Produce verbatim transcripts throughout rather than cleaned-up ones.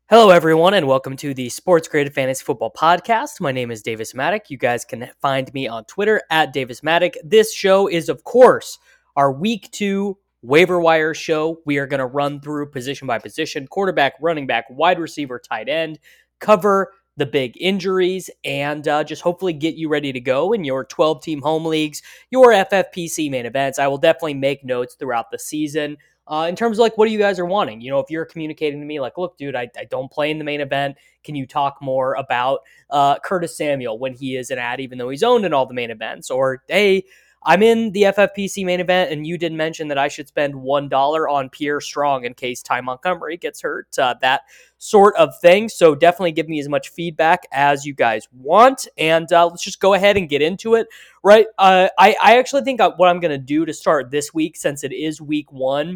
Hello, everyone, and welcome to the Sports Grid Fantasy Football Podcast. My name is Davis Maddock. You guys can find me on Twitter at Davis Maddock. This show is, of course, our Week two waiver wire show. We are going to run through position by position, quarterback, running back, wide receiver, tight end, cover the big injuries, and uh, just hopefully get you ready to go in your twelve-team home leagues, your F F P C main events. I will definitely make notes throughout the season. Uh, in terms of like what you guys are wanting, you know, if you're communicating to me like, look, dude, I, I don't play in the main event. Can you talk more about uh, Curtis Samuel when he is an ad, even though he's owned in all the main events? Or, hey, I'm in the F F P C main event and you did mention that I should spend one dollar on Pierre Strong in case Ty Montgomery gets hurt, uh, that sort of thing. So definitely give me as much feedback as you guys want. And uh, let's just go ahead and get into it, right? Uh, I, I actually think what I'm going to do to start this week, since it is week one,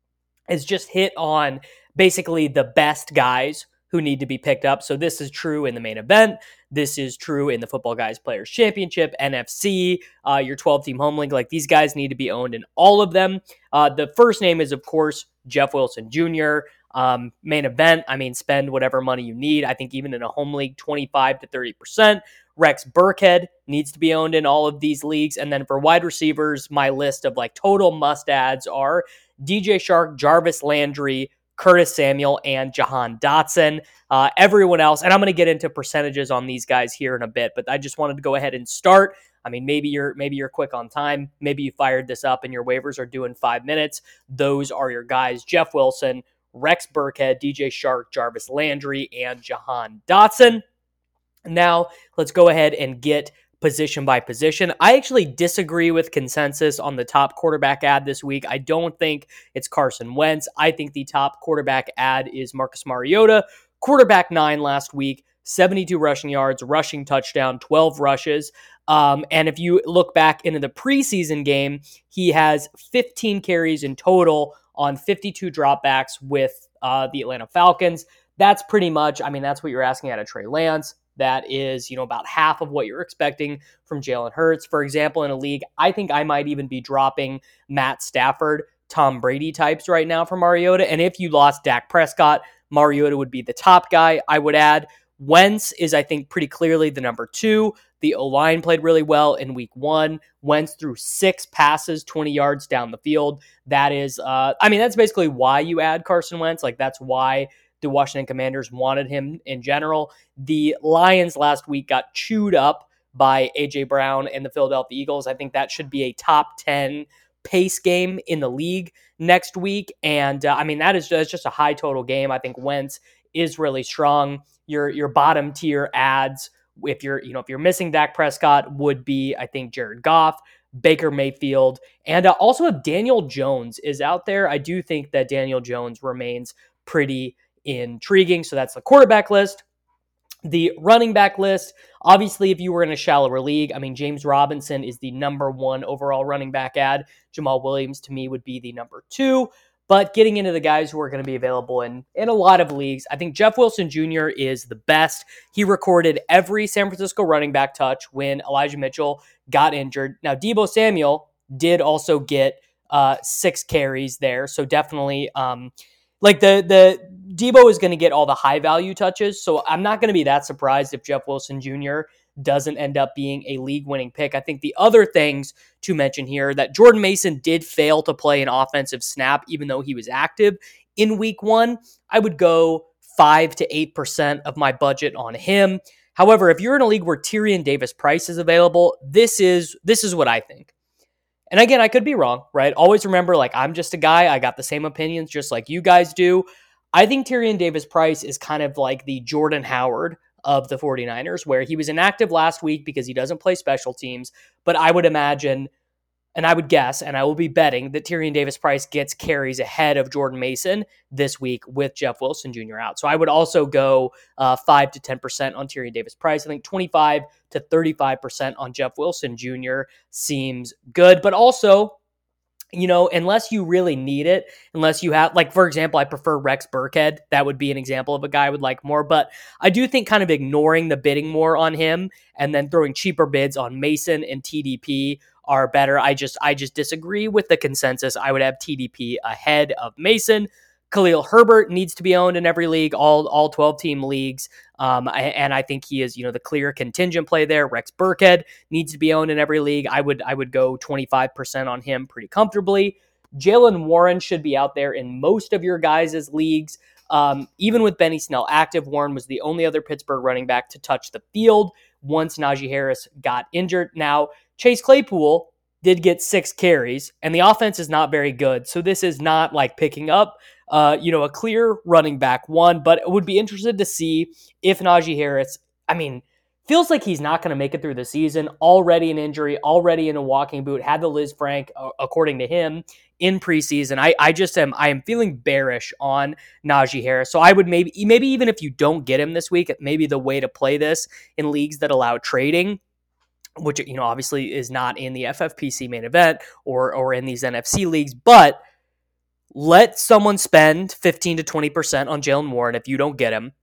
is just hit on basically the best guys who need to be picked up. So this is true in the main event. This is true in the Football Guys Players Championship, N F C, uh, your twelve-team home league. Like, these guys need to be owned in all of them. Uh, the first name is, of course, Jeff Wilson Junior Um, main event, I mean, spend whatever money you need. I think even in a home league, twenty-five to thirty percent. Rex Burkhead needs to be owned in all of these leagues. And then for wide receivers, my list of like total must-adds are D J Chark, Jarvis Landry, Curtis Samuel, and Jahan Dotson. Uh, everyone else, and I'm going to get into percentages on these guys here in a bit, but I just wanted to go ahead and start. I mean, maybe you're maybe you're quick on time. Maybe you fired this up and your waivers are due in five minutes. Those are your guys: Jeff Wilson, Rex Burkhead, D J Chark, Jarvis Landry, and Jahan Dotson. Now, let's go ahead and get position by position. I actually disagree with consensus on the top quarterback ad this week. I don't think it's Carson Wentz. I think the top quarterback ad is Marcus Mariota, quarterback nine last week, seventy-two rushing yards, rushing touchdown, twelve rushes. Um, and if you look back into the preseason game, he has fifteen carries in total on fifty-two dropbacks with uh, the Atlanta Falcons. That's pretty much, I mean, that's what you're asking out of Trey Lance. That is, you know, about half of what you're expecting from Jalen Hurts. For example, in a league, I think I might even be dropping Matt Stafford, Tom Brady types right now for Mariota. And if you lost Dak Prescott, Mariota would be the top guy. I would add Wentz is, I think, pretty clearly the number two. The O-line played really well in week one. Wentz threw six passes, twenty yards down the field. That is, uh, I mean, that's basically why you add Carson Wentz. Like, that's why the Washington Commanders wanted him in general. The Lions last week got chewed up by A J Brown and the Philadelphia Eagles. I think that should be a top ten pace game in the league next week. And uh, I mean, that is just, just a high total game. I think Wentz is really strong. Your your bottom tier ads, if you're, you know, if you're missing Dak Prescott, would be, I think, Jared Goff, Baker Mayfield, and uh, also if Daniel Jones is out there, I do think that Daniel Jones remains pretty intriguing. So that's the quarterback list. The running back list, obviously, if you were in a shallower league, I mean, James Robinson is the number one overall running back ad. Jamal Williams, to me, would be the number two. But getting into the guys who are going to be available in, in a lot of leagues, I think Jeff Wilson Junior is the best. He recorded every San Francisco running back touch when Elijah Mitchell got injured. Now, Deebo Samuel did also get uh, six carries there, so definitely... Um, Like the the Deebo is going to get all the high value touches, so I'm not going to be that surprised if Jeff Wilson Junior doesn't end up being a league winning pick. I think the other things to mention here that Jordan Mason did fail to play an offensive snap, even though he was active in week one. I would go five to eight percent of my budget on him. However, if you're in a league where Tyrion Davis Price is available, this is this is what I think. And again, I could be wrong, right? Always remember, like, I'm just a guy. I got the same opinions just like you guys do. I think Tyrion Davis-Price is kind of like the Jordan Howard of the 49ers, where he was inactive last week because he doesn't play special teams. But I would imagine, and I would guess, and I will be betting that Tyrion Davis-Price gets carries ahead of Jordan Mason this week with Jeff Wilson Junior out. So I would also go uh, five to ten percent on Tyrion Davis-Price. I think twenty-five to thirty-five percent on Jeff Wilson Junior seems good. But also, you know, unless you really need it, unless you have, like, for example, I prefer Rex Burkhead. That would be an example of a guy I would like more. But I do think kind of ignoring the bidding more on him and then throwing cheaper bids on Mason and T D P are better. I just I just disagree with the consensus. I would have T D P ahead of Mason. Khalil Herbert needs to be owned in every league, all all twelve-team leagues. Um, and I think he is, you know, the clear contingent play there. Rex Burkhead needs to be owned in every league. I would I would go twenty-five percent on him pretty comfortably. Jaylen Warren should be out there in most of your guys' leagues. Um, even with Benny Snell active, Warren was the only other Pittsburgh running back to touch the field once Najee Harris got injured. Now, Chase Claypool did get six carries, and the offense is not very good. So this is not like picking up, uh, you know, a clear running back one, but would be interested to see if Najee Harris, I mean, feels like he's not going to make it through the season. Already an injury, already in a walking boot, had the Liz Frank, uh, according to him, in preseason. I, I just am, I am feeling bearish on Najee Harris. So I would maybe, maybe even if you don't get him this week, maybe the way to play this in leagues that allow trading, which, you know, obviously is not in the F F P C main event or, or in these N F C leagues, but let someone spend fifteen to twenty percent on Jaylen Warren if you don't get him.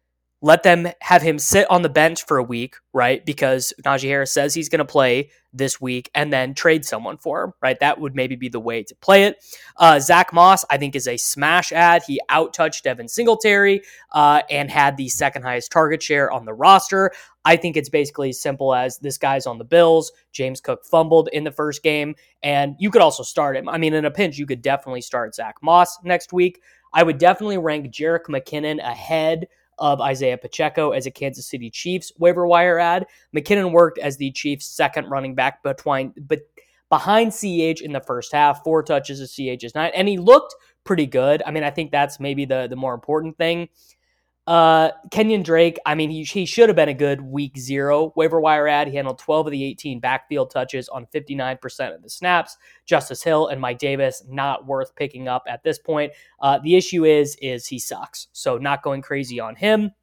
Let them have him sit on the bench for a week, right? Because Najee Harris says he's going to play this week, and then trade someone for him, right? That would maybe be the way to play it. Uh, Zach Moss, I think, is a smash ad. He out-touched Devin Singletary uh, and had the second highest target share on the roster. I think it's basically as simple as this guy's on the Bills. James Cook fumbled in the first game, and you could also start him. I mean, in a pinch, you could definitely start Zach Moss next week. I would definitely rank Jerick McKinnon ahead of Isaiah Pacheco as a Kansas City Chiefs waiver wire ad. McKinnon worked as the Chiefs' second running back between, but behind C H in the first half, four touches of C H's nine, and he looked pretty good. I mean, I think that's maybe the, the more important thing. Uh, Kenyon Drake, I mean, he, he should have been a good week zero waiver wire ad. He handled twelve of the eighteen backfield touches on fifty-nine percent of the snaps. Justice Hill and Mike Davis, not worth picking up at this point. Uh, the issue is, is he sucks. So not going crazy on him.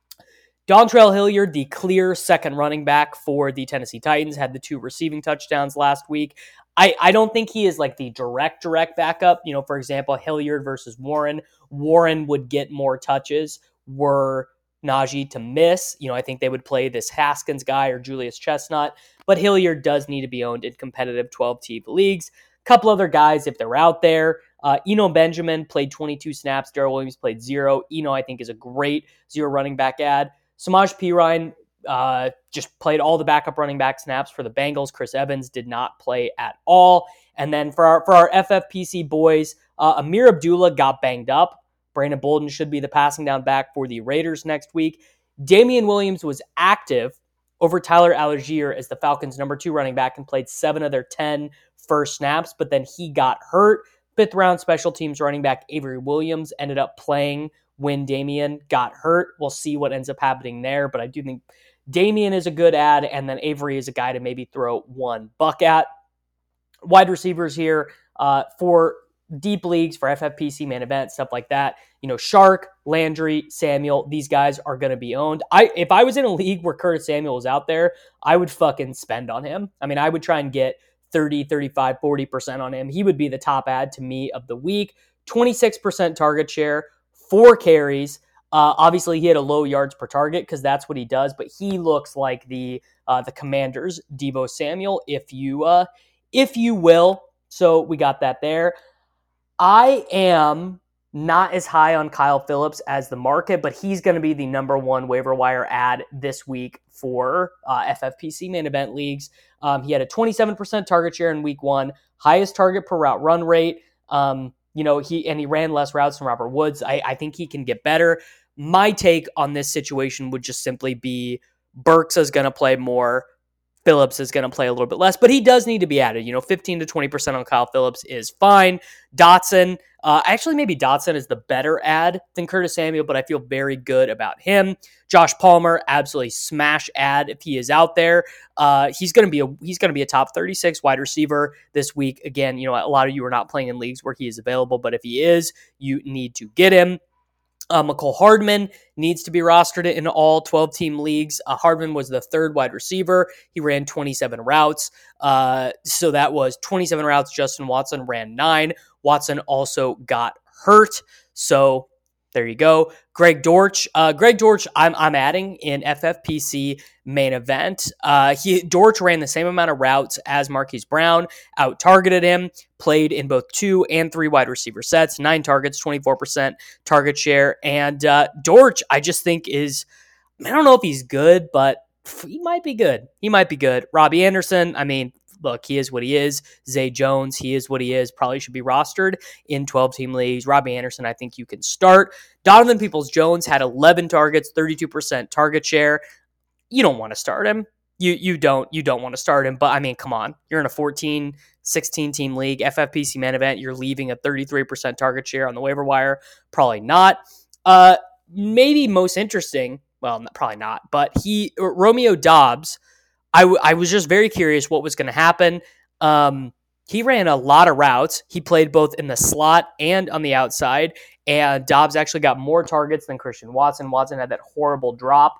Dontrell Hilliard, the clear second running back for the Tennessee Titans, had the two receiving touchdowns last week. I, I don't think he is like the direct, direct backup. You know, for example, Hilliard versus Warren. Warren would get more touches were Najee to miss. You know, I think they would play this Haskins guy or Julius Chestnut, but Hilliard does need to be owned in competitive twelve-team leagues. A couple other guys, if they're out there. Uh, Eno Benjamin played twenty-two snaps. Darrell Williams played zero. Eno, I think, is a great zero running back ad. Samaj Pirine uh, just played all the backup running back snaps for the Bengals. Chris Evans did not play at all. And then for our, for our F F P C boys, uh, Amir Abdullah got banged up. Brandon Bolden should be the passing down back for the Raiders next week. Damian Williams was active over Tyler Algier as the Falcons' number two running back and played seven of their ten first snaps, but then he got hurt. Fifth round special teams running back Avery Williams ended up playing when Damian got hurt. We'll see what ends up happening there, but I do think Damian is a good ad, and then Avery is a guy to maybe throw one buck at. Wide receivers here uh, for deep leagues, for F F P C, main event, stuff like that. You know, Shark, Landry, Samuel, these guys are going to be owned. I If I was in a league where Curtis Samuel was out there, I would fucking spend on him. I mean, I would try and get thirty, thirty-five, forty percent on him. He would be the top ad to me of the week. twenty-six percent target share, four carries. Uh, obviously, he had a low yards per target because that's what he does, but he looks like the uh, the Commanders' Deebo Samuel, if you uh, if you will. So we got that there. I am not as high on Kyle Phillips as the market, but he's going to be the number one waiver wire ad this week for uh, F F P C main event leagues. Um, he had a twenty-seven percent target share in week one, highest target per route run rate. Um, you know, he and he ran less routes than Robert Woods. I, I think he can get better. My take on this situation would just simply be Burks is going to play more. Phillips is going to play a little bit less, but he does need to be added. You know, fifteen to twenty percent on Kyle Phillips is fine. Dotson, uh, actually maybe Dotson is the better ad than Curtis Samuel, but I feel very good about him. Josh Palmer, absolutely smash ad if he is out there. Uh, he's going to be a he's going to be a top thirty-six wide receiver this week. Again, you know, a lot of you are not playing in leagues where he is available, but if he is, you need to get him. Uh, McCole Hardman needs to be rostered in all twelve-team leagues. Uh, Hardman was the third wide receiver. He ran twenty-seven routes. Uh, so that was twenty-seven routes. Justin Watson ran nine. Watson also got hurt. So There you go. Greg Dortch. Uh, Greg Dortch, I'm I'm adding in F F P C main event. Uh, he Dortch ran the same amount of routes as Marquise Brown, out targeted him, played in both two and three wide receiver sets, nine targets, twenty-four percent target share. And uh, Dortch, I just think is, I don't know if he's good, but he might be good. He might be good. Robbie Anderson, I mean, look, he is what he is. Zay Jones, he is what he is. Probably should be rostered in twelve-team leagues. Robbie Anderson, I think you can start. Donovan Peoples-Jones had eleven targets, thirty-two percent target share. You don't want to start him. You you don't you don't want to start him. But, I mean, come on. You're in a fourteen, sixteen-team league, F F P C main event. You're leaving a thirty-three percent target share on the waiver wire. Probably not. Uh, maybe most interesting, well, probably not, but he Romeo Doubs, I, w- I was just very curious what was going to happen. Um, he ran a lot of routes. He played both in the slot and on the outside, and Doubs actually got more targets than Christian Watson. Watson had that horrible drop,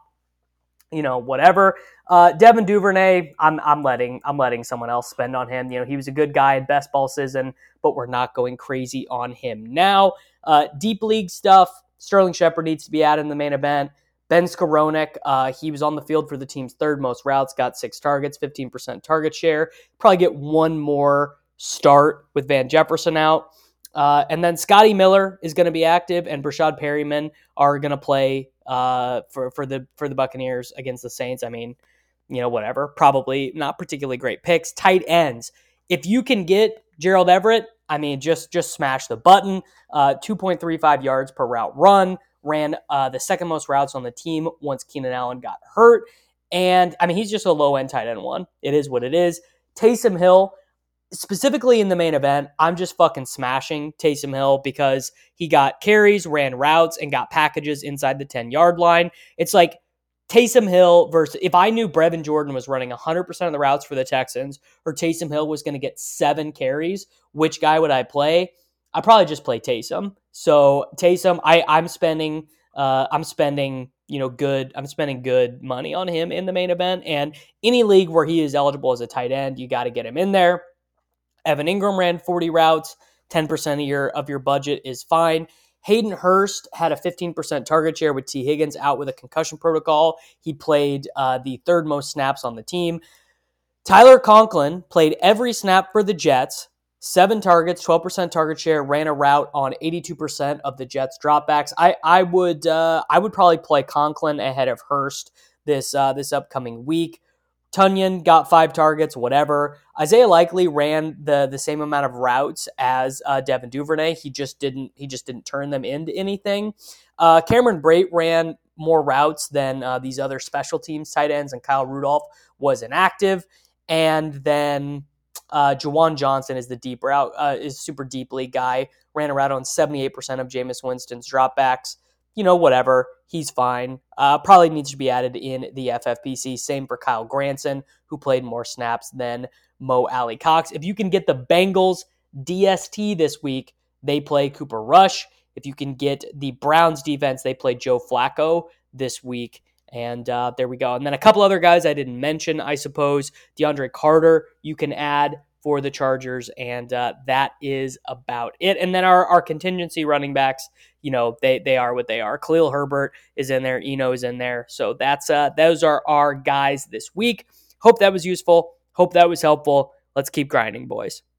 you know, whatever. Uh, Devin Duvernay, I'm I'm letting I'm letting someone else spend on him. You know, he was a good guy in best ball season, but we're not going crazy on him now. Uh, deep league stuff. Sterling Shepard needs to be added in the main event. Ben Skowronek, uh, he was on the field for the team's third most routes, got six targets, fifteen percent target share. Probably get one more start with Van Jefferson out. Uh, and then Scotty Miller is going to be active, and Brashad Perryman are going to play uh, for, for the for the Buccaneers against the Saints. I mean, you know, whatever. Probably not particularly great picks. Tight ends. If you can get Gerald Everett, I mean, just just smash the button. Uh, two point three five yards per route run. Ran uh, the second most routes on the team once Keenan Allen got hurt. And, I mean, he's just a low-end tight end one. It is what it is. Taysom Hill, specifically in the main event, I'm just fucking smashing Taysom Hill because he got carries, ran routes, and got packages inside the ten-yard line. It's like Taysom Hill versus, if I knew Brevin Jordan was running one hundred percent of the routes for the Texans, or Taysom Hill was going to get seven carries, which guy would I play? I'd probably just play Taysom. So Taysom, I, I'm spending, uh, I'm spending, you know, good, I'm spending good money on him in the main event. And any league where he is eligible as a tight end, you got to get him in there. Evan Ingram ran forty routes, ten percent of your of your budget is fine. Hayden Hurst had a fifteen percent target share with T. Higgins out with a concussion protocol. He played uh, the third most snaps on the team. Tyler Conklin played every snap for the Jets. Seven targets, twelve percent target share, ran a route on eighty-two percent of the Jets' dropbacks. I I would uh, I would probably play Conklin ahead of Hurst this uh, this upcoming week. Tunyon got five targets, whatever. Isaiah Likely ran the the same amount of routes as uh, Devin Duvernay. He just didn't he just didn't turn them into anything. Uh, Cameron Brate ran more routes than uh, these other special teams tight ends, and Kyle Rudolph was inactive. And then uh, Jawan Johnson is the deep route uh, is super deep league guy. Ran a route on seventy-eight percent of Jameis Winston's dropbacks. You know, whatever. He's fine. Uh, probably needs to be added in the F F P C. Same for Kyle Granson, who played more snaps than Mo Alley Cox. If you can get the Bengals D S T this week, they play Cooper Rush. If you can get the Browns defense, they play Joe Flacco this week. And uh, there we go. And then a couple other guys I didn't mention, I suppose. DeAndre Carter, you can add for the Chargers, and uh, that is about it. And then our, our contingency running backs, you know, they they are what they are. Khalil Herbert is in there. Eno is in there. So that's uh, those are our guys this week. Hope that was useful. Hope that was helpful. Let's keep grinding, boys.